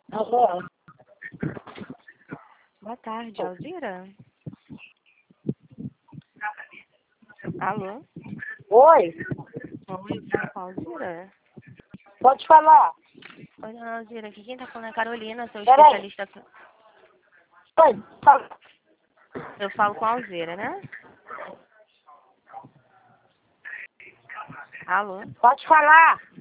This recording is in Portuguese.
Alô? Boa tarde, Alzira? Alô? Oi? Oi, eu falo com a Alzira? Pode falar. Oi, dona Alzira, aqui quem tá falando é a Carolina, sou Peraí. especialista... Oi, fala. Eu falo com a Alzira, né? Alô? Pode falar.